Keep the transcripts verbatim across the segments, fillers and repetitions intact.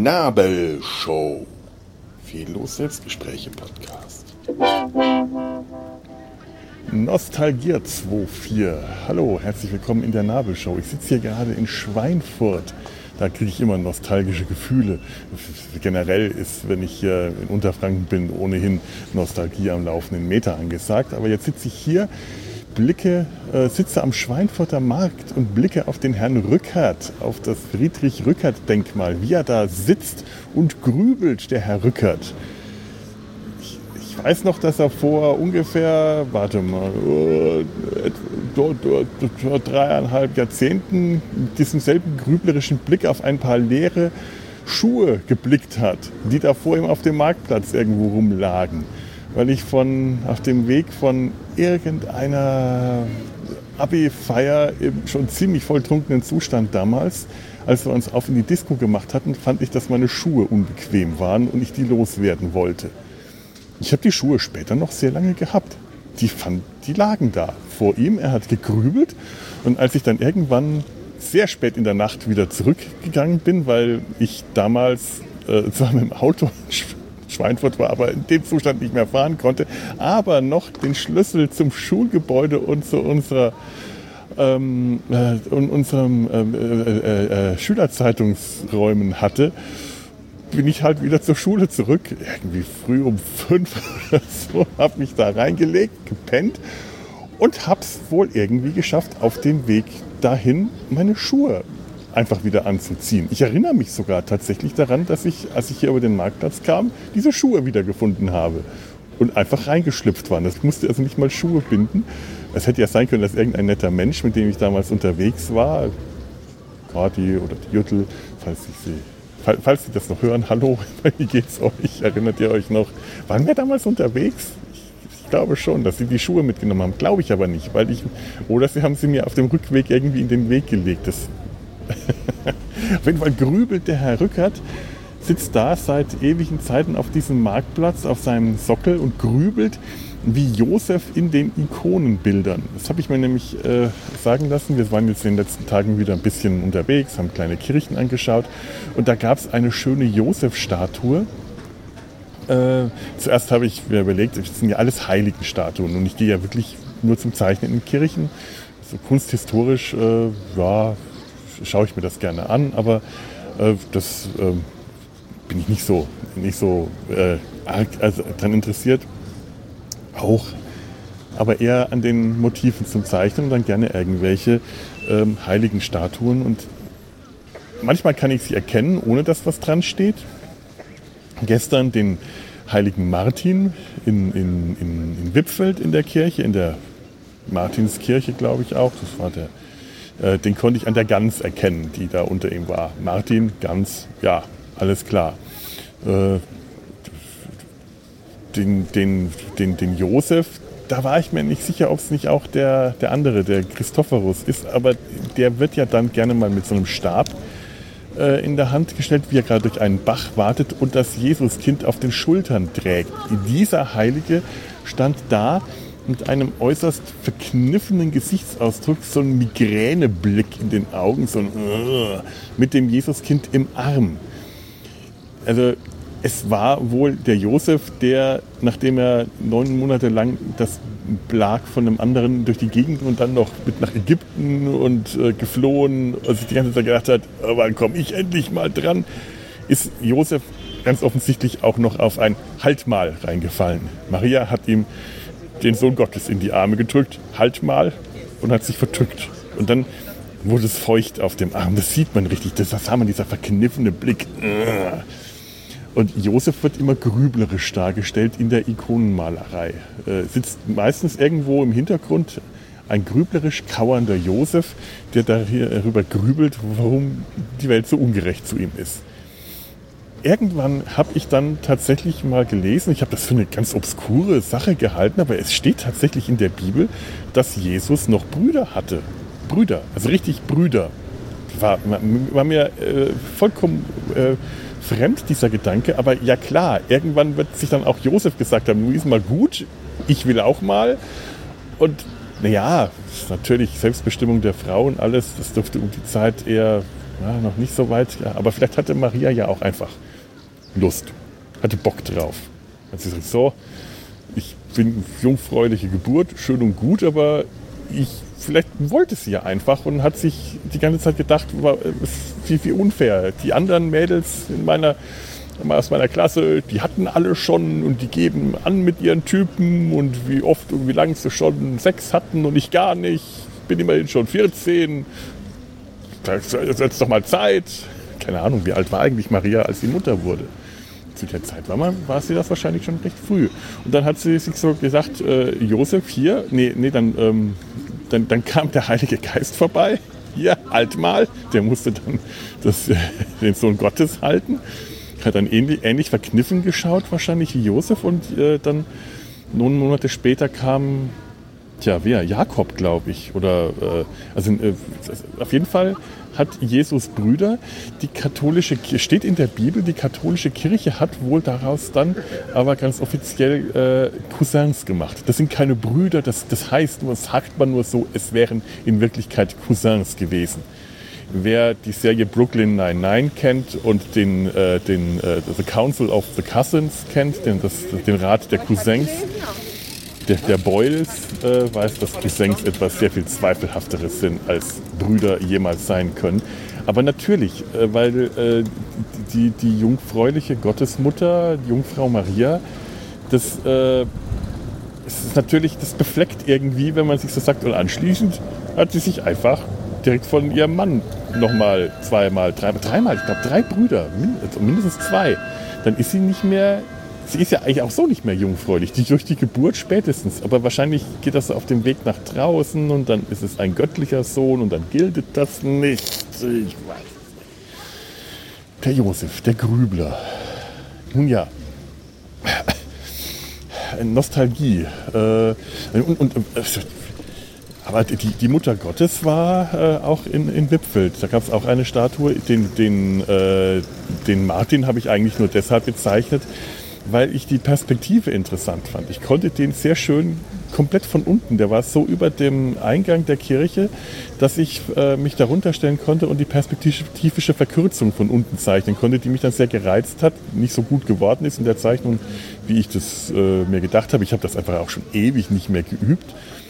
Nabelshow. Fehllos Selbstgespräche im Podcast. Nostalgia zwei vier. Hallo, herzlich willkommen in der Nabelshow. Ich sitze hier gerade in Schweinfurt. Da kriege ich immer nostalgische Gefühle. Generell ist, wenn ich hier in Unterfranken bin, ohnehin Nostalgie am laufenden Meter angesagt. Aber jetzt sitze ich hier, blicke, äh, sitze am Schweinfurter Markt und blicke auf den Herrn Rückert, auf das Friedrich-Rückert-Denkmal, wie er da sitzt und grübelt, der Herr Rückert. Ich, ich weiß noch, dass er vor ungefähr, warte mal, äh, dreieinhalb Jahrzehnten mit diesem selben grüblerischen Blick auf ein paar leere Schuhe geblickt hat, die da vor ihm auf dem Marktplatz irgendwo rumlagen. Weil ich von, auf dem Weg von irgendeiner Abi-Feier im schon ziemlich volltrunkenen Zustand damals, als wir uns auf in die Disco gemacht hatten, fand ich, dass meine Schuhe unbequem waren und ich die loswerden wollte. Ich habe die Schuhe später noch sehr lange gehabt. Die, fand, die lagen da vor ihm, er hat gegrübelt und als ich dann irgendwann sehr spät in der Nacht wieder zurückgegangen bin, weil ich damals äh, zwar mit dem Auto Schweinfurt war, aber in dem Zustand nicht mehr fahren konnte, aber noch den Schlüssel zum Schulgebäude und zu unserer, ähm, äh, unserem äh, äh, äh, Schülerzeitungsräumen hatte, bin ich halt wieder zur Schule zurück, irgendwie früh um fünf oder so, habe mich da reingelegt, gepennt und habe es wohl irgendwie geschafft, auf dem Weg dahin meine Schuhe einfach wieder anzuziehen. Ich erinnere mich sogar tatsächlich daran, dass ich, als ich hier über den Marktplatz kam, diese Schuhe wieder gefunden habe und einfach reingeschlüpft waren. Das musste also nicht mal Schuhe binden. Es hätte ja sein können, dass irgendein netter Mensch, mit dem ich damals unterwegs war, Kati oder die Juttel, falls ich sie Falls Sie das noch hören, hallo, wie geht's euch? Erinnert ihr euch noch? Waren wir damals unterwegs? Ich, ich glaube schon, dass Sie die Schuhe mitgenommen haben. Glaube ich aber nicht, weil ich, oder Sie haben sie mir auf dem Rückweg irgendwie in den Weg gelegt. Das auf jeden Fall grübelt der Herr Rückert, sitzt da seit ewigen Zeiten auf diesem Marktplatz, auf seinem Sockel und grübelt wie Josef in den Ikonenbildern. Das habe ich mir nämlich äh, sagen lassen. Wir waren jetzt in den letzten Tagen wieder ein bisschen unterwegs, haben kleine Kirchen angeschaut und da gab es eine schöne Josef-Statue. Äh, zuerst habe ich mir überlegt, das sind ja alles Heiligenstatuen und ich gehe ja wirklich nur zum Zeichnen in Kirchen. So kunsthistorisch, äh, ja, schaue ich mir das gerne an, aber äh, das äh, bin ich nicht so, nicht so äh, also daran interessiert. Auch, aber eher an den Motiven zum Zeichnen und dann gerne irgendwelche ähm, heiligen Statuen. Und manchmal kann ich sie erkennen, ohne dass was dran steht. Gestern den heiligen Martin in, in, in, in Wippfeld in der Kirche, in der Martinskirche, glaube ich auch. Das war der, äh, den konnte ich an der Gans erkennen, die da unter ihm war. Martin, Gans, ja, alles klar. Äh, Den, den, den, den Josef, da war ich mir nicht sicher, ob es nicht auch der, der andere, der Christophorus ist, aber der wird ja dann gerne mal mit so einem Stab äh, in der Hand gestellt, wie er gerade durch einen Bach wartet und das Jesuskind auf den Schultern trägt. Dieser Heilige stand da mit einem äußerst verkniffenen Gesichtsausdruck, so ein Migräneblick in den Augen, so ein uh, mit dem Jesuskind im Arm. Also es war wohl der Josef, der, nachdem er neun Monate lang das Plag von einem anderen durch die Gegend und dann noch mit nach Ägypten und äh, geflohen und sich die ganze Zeit gedacht hat, oh, wann komme ich endlich mal dran, ist Josef ganz offensichtlich auch noch auf ein Halt mal reingefallen. Maria hat ihm den Sohn Gottes in die Arme gedrückt, Halt mal, und hat sich verdrückt. Und dann wurde es feucht auf dem Arm. Das sieht man richtig, das sah man, dieser verkniffene Blick. Und Josef wird immer grüblerisch dargestellt in der Ikonenmalerei. Äh, sitzt meistens irgendwo im Hintergrund ein grüblerisch kauernder Josef, der darüber grübelt, warum die Welt so ungerecht zu ihm ist. Irgendwann habe ich dann tatsächlich mal gelesen, ich habe das für eine ganz obskure Sache gehalten, aber es steht tatsächlich in der Bibel, dass Jesus noch Brüder hatte. Brüder, also richtig Brüder. War, war mir äh, vollkommen äh, fremd, dieser Gedanke, aber ja klar, irgendwann wird sich dann auch Josef gesagt haben, nun ist mal gut, ich will auch mal. Und naja, natürlich Selbstbestimmung der Frau und alles, das dürfte um die Zeit eher ja, noch nicht so weit. Ja, aber vielleicht hatte Maria ja auch einfach Lust, hatte Bock drauf. Hat sie gesagt, so, ich bin jungfräuliche Geburt, schön und gut, aber ich, vielleicht wollte sie ja einfach und hat sich die ganze Zeit gedacht, war, wie, wie unfair. Die anderen Mädels in meiner, aus meiner Klasse, die hatten alle schon und die geben an mit ihren Typen und wie oft und wie lange sie schon Sex hatten und ich gar nicht. Bin immerhin schon vierzehn. Jetzt ist doch mal Zeit. Keine Ahnung, wie alt war eigentlich Maria, als sie Mutter wurde. Zu der Zeit war, man, war sie das wahrscheinlich schon recht früh. Und dann hat sie sich so gesagt, äh, Josef, hier, nee, nee dann, ähm, dann, dann kam der Heilige Geist vorbei. Hier, halt mal. Der musste dann das, äh, den Sohn Gottes halten. Hat dann ähnlich, ähnlich verkniffen geschaut, wahrscheinlich wie Josef. Und äh, dann, neun Monate später kam, tja, wer? Jakob, glaube ich. Oder, äh, also äh, auf jeden Fall hat Jesus Brüder. Die katholische Kirche, steht in der Bibel, die katholische Kirche hat wohl daraus dann aber ganz offiziell äh, Cousins gemacht. Das sind keine Brüder, das, das heißt nur, sagt man nur so, es wären in Wirklichkeit Cousins gewesen. Wer die Serie Brooklyn Nine-Nine kennt und den, äh, den äh, The Council of the Cousins kennt, den, das, den Rat der Cousins, der, der Boyles, äh, weiß, dass Cousins etwas sehr viel Zweifelhafteres sind, als Brüder jemals sein können. Aber natürlich, äh, weil äh, die, die jungfräuliche Gottesmutter, die Jungfrau Maria, das, äh, das ist natürlich, das befleckt irgendwie, wenn man sich so sagt. Und anschließend hat sie sich einfach direkt von ihrem Mann nochmal zweimal, dreimal, dreimal, ich glaube drei Brüder, mindestens zwei. Dann ist sie nicht mehr, sie ist ja eigentlich auch so nicht mehr jungfräulich, die durch die Geburt spätestens. Aber wahrscheinlich geht das auf dem Weg nach draußen und dann ist es ein göttlicher Sohn und dann gilt das nicht. Ich weiß es nicht. Der Josef, der Grübler. Nun ja. Nostalgie. Äh, und, und, äh, aber die, die Mutter Gottes war äh, auch in, in Wippfeld. Da gab es auch eine Statue. Den, den, äh, den Martin habe ich eigentlich nur deshalb gezeichnet, weil ich die Perspektive interessant fand. Ich konnte den sehr schön komplett von unten, der war so über dem Eingang der Kirche, dass ich äh, mich darunter stellen konnte und die perspektivische Verkürzung von unten zeichnen konnte, die mich dann sehr gereizt hat, nicht so gut geworden ist in der Zeichnung, wie ich das äh, mir gedacht habe. Ich habe das einfach auch schon ewig nicht mehr geübt.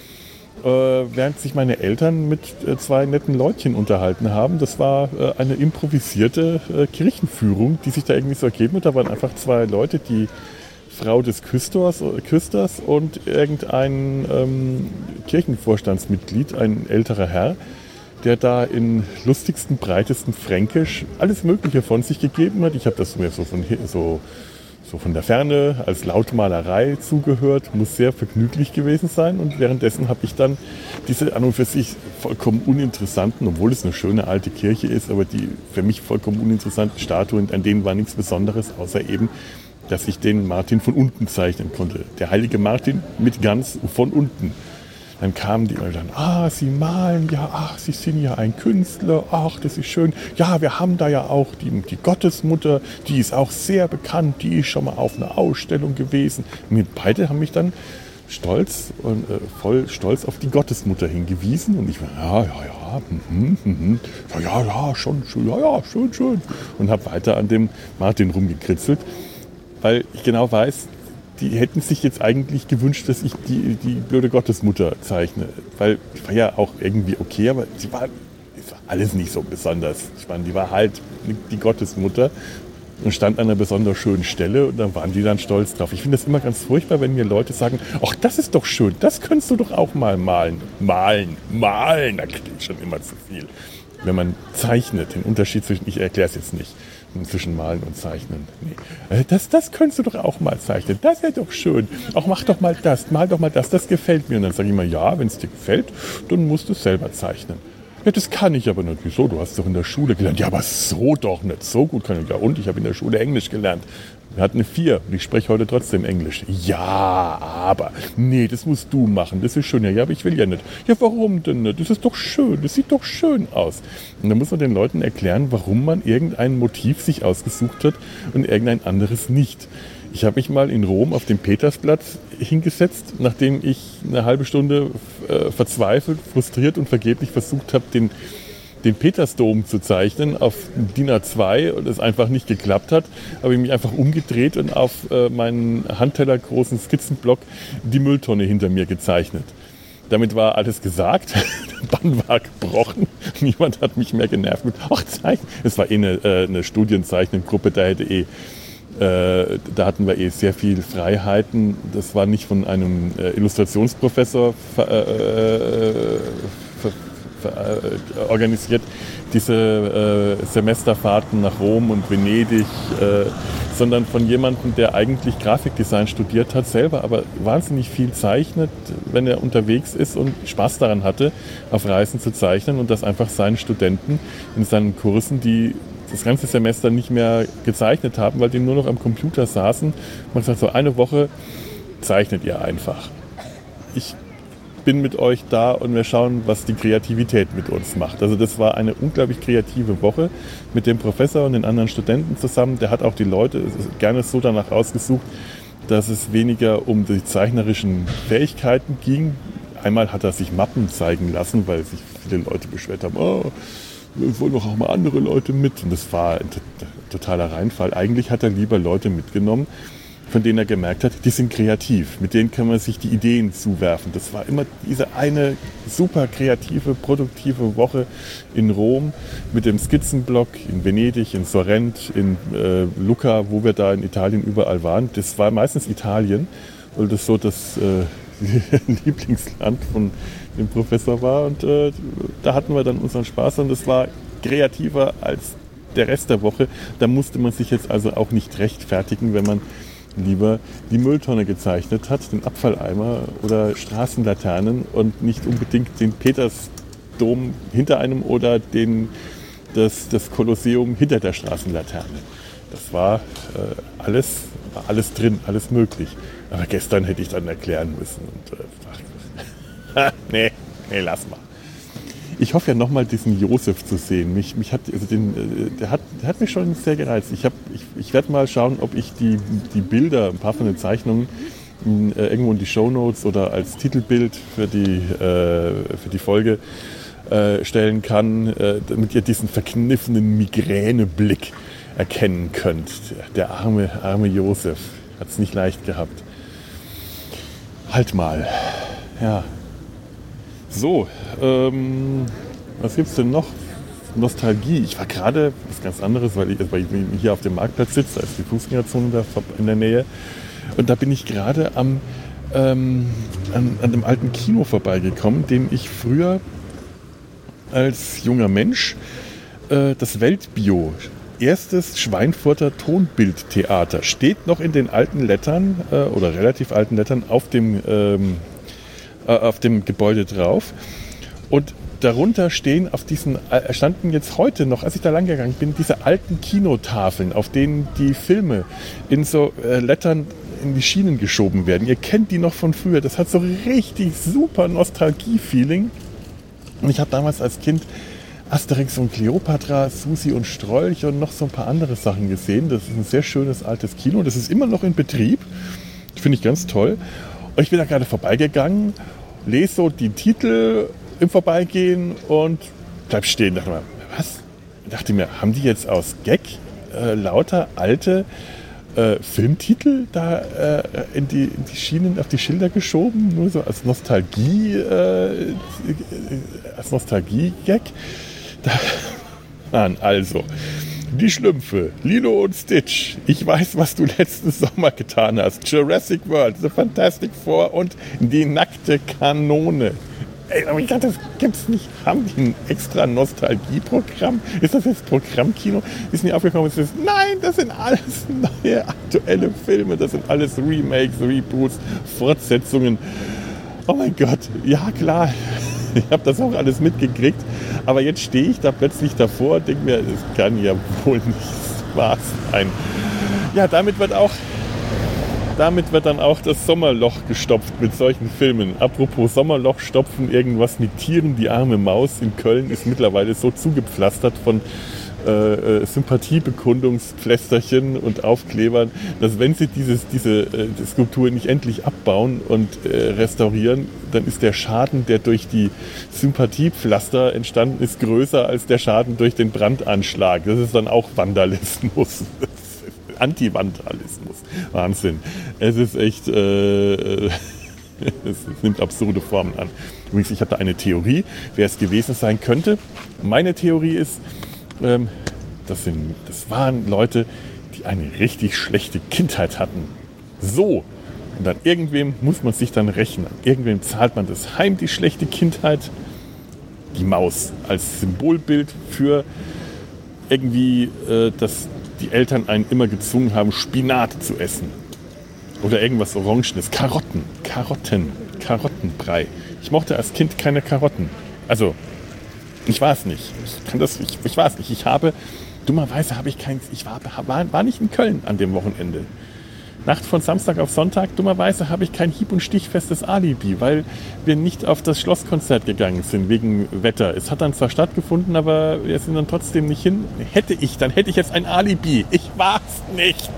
Äh, während sich meine Eltern mit äh, zwei netten Leutchen unterhalten haben. Das war äh, eine improvisierte äh, Kirchenführung, die sich da irgendwie so ergeben hat. Da waren einfach zwei Leute, die Frau des Küsters, äh, Küsters und irgendein ähm, Kirchenvorstandsmitglied, ein älterer Herr, der da in lustigsten, breitesten Fränkisch alles Mögliche von sich gegeben hat. Ich habe das mir so von hier, so so von der Ferne als Lautmalerei zugehört, muss sehr vergnüglich gewesen sein. Und währenddessen habe ich dann diese an und für sich vollkommen uninteressanten, obwohl es eine schöne alte Kirche ist, aber die für mich vollkommen uninteressanten Statuen, an denen war nichts Besonderes, außer eben, dass ich den Martin von unten zeichnen konnte. Der heilige Martin mit ganz von unten. Dann kamen die und dann, ah, Sie malen, ja, ach, Sie sind ja ein Künstler, ach, das ist schön. Ja, wir haben da ja auch die, die Gottesmutter, die ist auch sehr bekannt, die ist schon mal auf einer Ausstellung gewesen. Und beide haben mich dann stolz und äh, voll stolz auf die Gottesmutter hingewiesen. Und ich war, ja, ja, ja, mhm, mhm, ja, ja, ja, schon, schön, ja, ja, schön, schön. Und habe weiter an dem Martin rumgekritzelt, weil ich genau weiß, die hätten sich jetzt eigentlich gewünscht, dass ich die, die blöde Gottesmutter zeichne. Weil die war ja auch irgendwie okay, aber sie war, das war alles nicht so besonders. Ich meine, die war halt die Gottesmutter und stand an einer besonders schönen Stelle und dann waren die dann stolz drauf. Ich finde das immer ganz furchtbar, wenn mir Leute sagen, ach, das ist doch schön, das könntest du doch auch mal malen. Malen, malen, da kriege ich schon immer zu viel. Wenn man zeichnet, den Unterschied zwischen, ich erkläre es jetzt nicht, zwischen Malen und Zeichnen. Nee. Das, das könntest du doch auch mal zeichnen. Das wäre doch schön. Auch mach doch mal das, mal doch mal das, das gefällt mir. Und dann sage ich immer, ja, wenn es dir gefällt, dann musst du es selber zeichnen. Ja, das kann ich aber nicht. Wieso? Du hast doch in der Schule gelernt. Ja, aber so doch nicht. So gut kann ich. Ja, und ich habe in der Schule Englisch gelernt. Wir hatten eine vier und ich spreche heute trotzdem Englisch. Ja, aber, nee, das musst du machen. Das ist schön. Ja, aber ich will ja nicht. Ja, warum denn nicht? Das ist doch schön. Das sieht doch schön aus. Und dann muss man den Leuten erklären, warum man irgendein Motiv sich ausgesucht hat und irgendein anderes nicht. Ich habe mich mal in Rom auf dem Petersplatz hingesetzt, nachdem ich eine halbe Stunde äh, verzweifelt, frustriert und vergeblich versucht habe, den den Petersdom zu zeichnen auf D I N A zwei und es einfach nicht geklappt hat, habe ich mich einfach umgedreht und auf äh, meinen handtellergroßen Skizzenblock die Mülltonne hinter mir gezeichnet. Damit war alles gesagt, der Bann war gebrochen, niemand hat mich mehr genervt mit, ach zeichnen. Es war eh eine, äh, eine Studienzeichnengruppe, da hätte eh Äh, da hatten wir eh sehr viel Freiheiten. Das war nicht von einem äh, Illustrationsprofessor ver, äh, ver, ver, äh, organisiert, diese äh, Semesterfahrten nach Rom und Venedig, äh, sondern von jemandem, der eigentlich Grafikdesign studiert hat, selber aber wahnsinnig viel zeichnet, wenn er unterwegs ist und Spaß daran hatte, auf Reisen zu zeichnen und das einfach seinen Studenten in seinen Kursen, die das ganze Semester nicht mehr gezeichnet haben, weil die nur noch am Computer saßen. Man sagt so, eine Woche zeichnet ihr einfach. Ich bin mit euch da und wir schauen, was die Kreativität mit uns macht. Also das war eine unglaublich kreative Woche mit dem Professor und den anderen Studenten zusammen. Der hat auch die Leute gerne so danach ausgesucht, dass es weniger um die zeichnerischen Fähigkeiten ging. Einmal hat er sich Mappen zeigen lassen, weil sich viele Leute beschwert haben, oh, wir wollen doch auch mal andere Leute mit. Und das war ein totaler Reinfall. Eigentlich hat er lieber Leute mitgenommen, von denen er gemerkt hat, die sind kreativ. Mit denen kann man sich die Ideen zuwerfen. Das war immer diese eine super kreative, produktive Woche in Rom mit dem Skizzenblock, in Venedig, in Sorrent, in äh, Lucca, wo wir da in Italien überall waren. Das war meistens Italien, weil das so das äh, Lieblingsland von dem Professor war. Und äh, da hatten wir dann unseren Spaß und das war kreativer als der Rest der Woche. Da musste man sich jetzt also auch nicht rechtfertigen, wenn man lieber die Mülltonne gezeichnet hat, den Abfalleimer oder Straßenlaternen und nicht unbedingt den Petersdom hinter einem oder den, das, das Kolosseum hinter der Straßenlaterne. Das war äh, alles, war alles drin, alles möglich. Aber gestern hätte ich dann erklären müssen. Und, äh, ach, nee, nee, lass mal. Ich hoffe ja nochmal diesen Josef zu sehen. Mich, mich hat, also den, der, hat, der hat mich schon sehr gereizt. Ich, hab, ich, ich werde mal schauen, ob ich die, die Bilder, ein paar von den Zeichnungen, äh, irgendwo in die Shownotes oder als Titelbild für die, äh, für die Folge äh, stellen kann, äh, damit ihr diesen verkniffenen Migräneblick erkennen könnt. Der arme, arme Josef hat es nicht leicht gehabt. Halt mal. Ja. So, ähm, was gibt's denn noch? Nostalgie. Ich war gerade, was ganz anderes, weil ich, weil ich hier auf dem Marktplatz sitze, da ist die Fußgängerzone da in der Nähe. Und da bin ich gerade am, ähm, an, an dem alten Kino vorbeigekommen, dem ich früher als junger Mensch äh, das Weltbio, erstes Schweinfurter Tonbildtheater, steht noch in den alten Lettern äh, oder relativ alten Lettern auf dem ähm, auf dem Gebäude drauf und darunter stehen auf diesen, standen jetzt heute noch, als ich da lang gegangen bin, diese alten Kinotafeln, auf denen die Filme in so äh, Lettern in die Schienen geschoben werden. Ihr kennt die noch von früher, das hat so richtig super Nostalgie-Feeling. Und ich habe damals als Kind Asterix und Kleopatra, Susi und Strolch und noch so ein paar andere Sachen gesehen. Das ist ein sehr schönes altes Kino, das ist immer noch in Betrieb, finde ich ganz toll. Und ich bin da gerade vorbeigegangen, lese so die Titel im Vorbeigehen und bleib stehen. Dachte mir, was? Ich dachte mir, haben die jetzt aus Gag äh, lauter alte äh, Filmtitel da äh, in, die, in die Schienen, auf die Schilder geschoben? Nur so als Nostalgie, äh, als Nostalgie-Gag? Da, also... Die Schlümpfe, Lilo und Stitch, ich weiß, was du letzten Sommer getan hast, Jurassic World, The Fantastic Four und die nackte Kanone. Ey, aber ich dachte, das gibt's nicht. Haben die ein extra Nostalgieprogramm? Ist das jetzt Programmkino? Ist nicht aufgekommen, ist das, nein, das sind alles neue, aktuelle Filme, das sind alles Remakes, Reboots, Fortsetzungen. Oh mein Gott, ja klar. Ich habe das auch alles mitgekriegt, aber jetzt stehe ich da plötzlich davor und denke mir, das kann ja wohl nicht wahr sein. Ja, damit wird auch, damit wird dann auch das Sommerloch gestopft mit solchen Filmen. Apropos Sommerloch stopfen, irgendwas mit Tieren. Die arme Maus in Köln ist mittlerweile so zugepflastert von äh, Sympathiebekundungspflästerchen und Aufklebern, dass wenn sie dieses, diese äh, die Skulptur nicht endlich abbauen und äh, restaurieren, dann ist der Schaden, der durch die Sympathiepflaster entstanden ist, größer als der Schaden durch den Brandanschlag. Das ist dann auch Vandalismus. Anti-Vandalismus. Wahnsinn. Es ist echt... Äh, es nimmt absurde Formen an. Übrigens, ich habe da eine Theorie, wer es gewesen sein könnte. Meine Theorie ist, ähm, das, sind, das waren Leute, die eine richtig schlechte Kindheit hatten. So. Und an irgendwem muss man sich dann rechnen. An irgendwem zahlt man das heim, die schlechte Kindheit. Die Maus als Symbolbild für irgendwie, äh, dass die Eltern einen immer gezwungen haben, Spinat zu essen. Oder irgendwas Orangenes. Karotten. Karotten. Karottenbrei. Ich mochte als Kind keine Karotten. Also, ich weiß nicht. Ich kann das, ich, ich weiß nicht. Ich habe, dummerweise habe ich kein, ich war, war, war nicht in Köln an dem Wochenende. Nacht von Samstag auf Sonntag, dummerweise habe ich kein hieb- und stichfestes Alibi, weil wir nicht auf das Schlosskonzert gegangen sind, wegen Wetter. Es hat dann zwar stattgefunden, aber wir sind dann trotzdem nicht hin. Hätte ich, dann hätte ich jetzt ein Alibi. Ich war es nicht.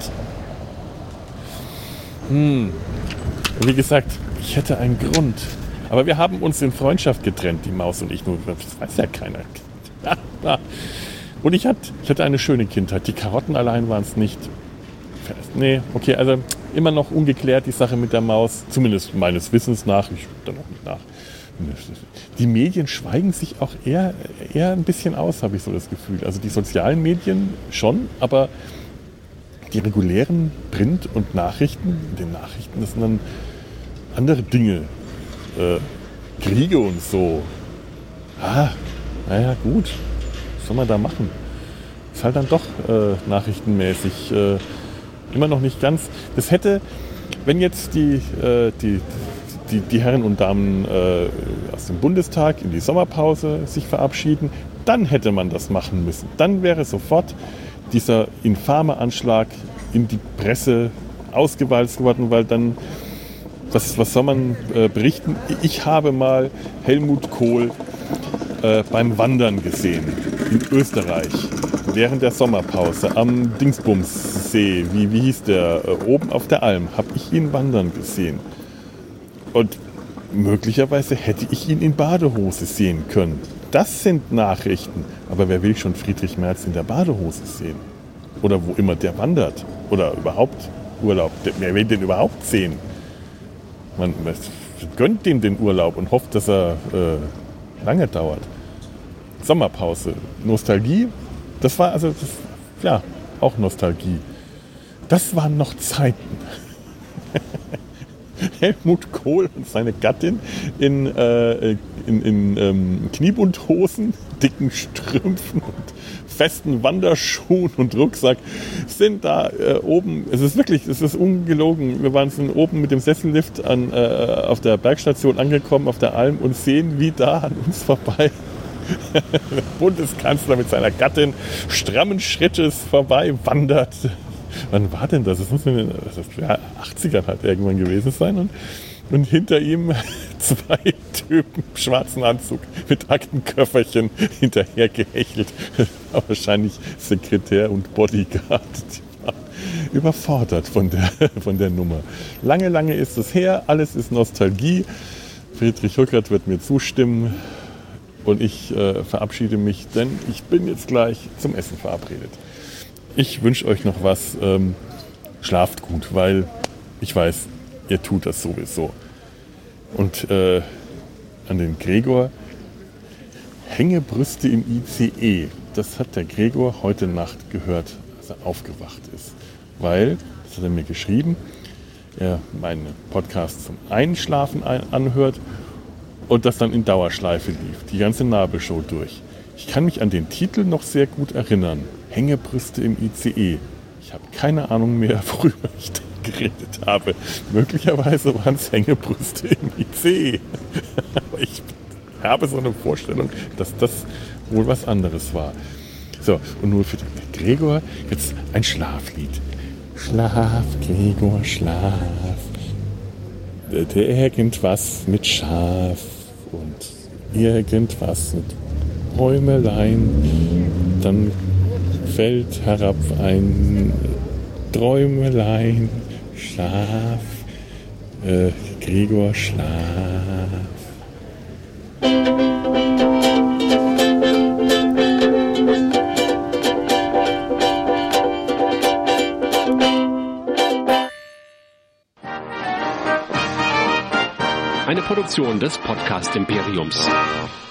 Hm. Wie gesagt, ich hätte einen Grund. Aber wir haben uns in Freundschaft getrennt, die Maus und ich. Nur, das weiß ja keiner. Ja, ja. Und ich hatte, ich hatte eine schöne Kindheit. Die Karotten allein waren es nicht. Nee, okay, also immer noch ungeklärt die Sache mit der Maus. Zumindest meines Wissens nach. Ich da noch nicht nach. Die Medien schweigen sich auch eher, eher ein bisschen aus, habe ich so das Gefühl. Also die sozialen Medien schon, aber die regulären Print- und Nachrichten, in den Nachrichten, das sind dann andere Dinge. Äh, Kriege und so. Ah, naja, gut. Was soll man da machen? Ist halt dann doch äh, nachrichtenmäßig äh, immer noch nicht ganz. Das hätte, wenn jetzt die, äh, die, die, die Herren und Damen äh, aus dem Bundestag in die Sommerpause sich verabschieden, dann hätte man das machen müssen. Dann wäre sofort dieser infame Anschlag in die Presse ausgewalzt worden, weil dann, was, was soll man äh, berichten? Ich habe mal Helmut Kohl äh, beim Wandern gesehen in Österreich während der Sommerpause am Dingsbumssee, wie, wie hieß der, äh, oben auf der Alm, habe ich ihn wandern gesehen. Und möglicherweise hätte ich ihn in Badehose sehen können. Das sind Nachrichten. Aber wer will schon Friedrich Merz in der Badehose sehen? Oder wo immer der wandert? Oder überhaupt Urlaub? Wer will den überhaupt sehen? Man, man gönnt dem den Urlaub und hofft, dass er äh, lange dauert. Sommerpause. Nostalgie? Das war also, das, ja, auch Nostalgie. Das waren noch Zeiten. Helmut Kohl und seine Gattin in, äh, in, in ähm, Kniebundhosen, dicken Strümpfen und festen Wanderschuhen und Rucksack sind da äh, oben. Es ist wirklich, es ist ungelogen. Wir waren sind oben mit dem Sessellift an, äh, auf der Bergstation angekommen, auf der Alm, und sehen, wie da an uns vorbei der Bundeskanzler mit seiner Gattin strammen Schrittes vorbei wandert. Wann war denn das? Das muss in den achtzigern halt irgendwann gewesen sein. Und, und hinter ihm zwei Typen im schwarzen Anzug mit Aktenköfferchen hinterher gehechelt. Wahrscheinlich Sekretär und Bodyguard. Die waren überfordert von der, von der Nummer. Lange, lange ist es her. Alles ist Nostalgie. Friedrich Rückert wird mir zustimmen. Und ich äh, verabschiede mich, denn ich bin jetzt gleich zum Essen verabredet. Ich wünsche euch noch was. Ähm, schlaft gut, weil ich weiß, ihr tut das sowieso. Und äh, an den Gregor: Hängebrüste im I C E. Das hat der Gregor heute Nacht gehört, als er aufgewacht ist. Weil, das hat er mir geschrieben, er meinen Podcast zum Einschlafen anhört und das dann in Dauerschleife lief, die ganze Nabelshow durch. Ich kann mich an den Titel noch sehr gut erinnern. Hängebrüste im I C E. Ich habe keine Ahnung mehr, worüber ich da geredet habe. Möglicherweise waren es Hängebrüste im I C E. Aber ich habe so eine Vorstellung, dass das wohl was anderes war. So, und nur für den Gregor jetzt ein Schlaflied. Schlaf, Gregor, schlaf. Irgendwas mit Schaf und irgendwas mit Räumelein. Dann fällt herab ein Träumelein, Schlaf, äh, Gregor, Schlaf. Eine Produktion des Podcast Imperiums.